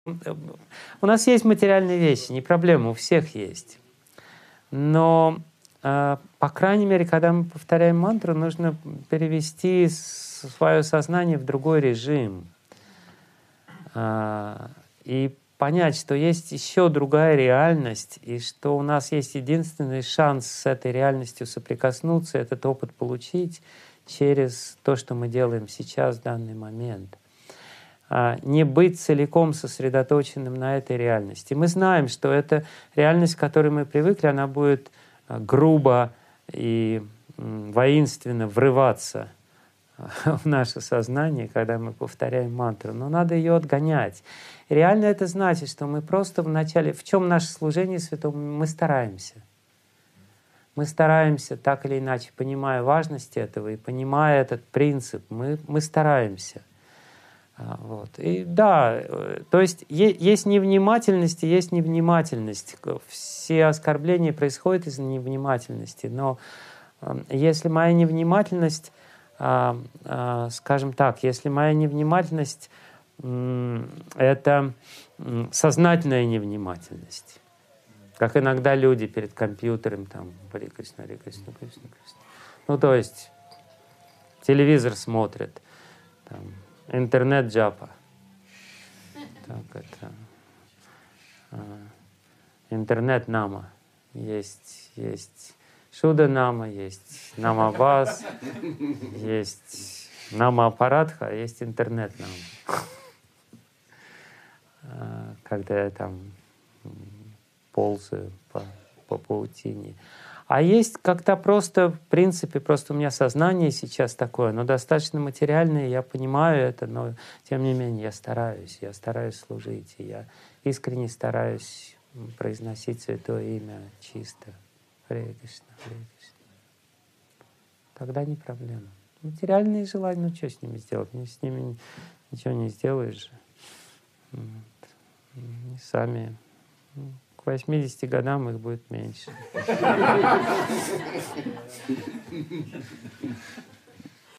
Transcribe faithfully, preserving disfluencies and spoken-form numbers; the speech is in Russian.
У нас есть материальные вещи, не проблема, у всех есть. Но, э, по крайней мере, когда мы повторяем мантру, нужно перевести свое сознание в другой режим. Э, и понять, что есть еще другая реальность, и что у нас есть единственный шанс с этой реальностью соприкоснуться, этот опыт получить через то, что мы делаем сейчас, в данный момент. Не быть целиком сосредоточенным на этой реальности. Мы знаем, что эта реальность, к которой мы привыкли, она будет грубо и воинственно врываться в наше сознание, когда мы повторяем мантру. Но надо ее отгонять. И реально это значит, что мы просто вначале... В чем наше служение святому? Мы стараемся. Мы стараемся, так или иначе, понимая важность этого и понимая этот принцип, мы, мы стараемся. Вот. И да, то есть есть невнимательность и есть невнимательность. Все оскорбления происходят из-за невнимательности. Но если моя невнимательность, скажем так, если моя невнимательность — это сознательная невнимательность, как иногда люди перед компьютером, там, Харе Кришна, Харе Кришна, Кришна, Кришна. Ну, то есть телевизор смотрят, там, интернет-джапа. Так, это, а, интернет-нама. Есть, есть Шуда-нама, есть Намабас, есть Нама-аппаратха, а есть интернет-нама. А, когда я там ползаю по, по паутине. А есть как-то просто, в принципе, просто у меня сознание сейчас такое, но достаточно материальное, я понимаю это, но тем не менее я стараюсь, я стараюсь служить, и я искренне стараюсь произносить Святое Имя чисто. Харе Кришна, Харе Кришна. Тогда не проблема. Материальные желания, ну что с ними сделать? С ними ничего не сделаешь же. Вот. И сами... К восьмидесяти годам их будет меньше.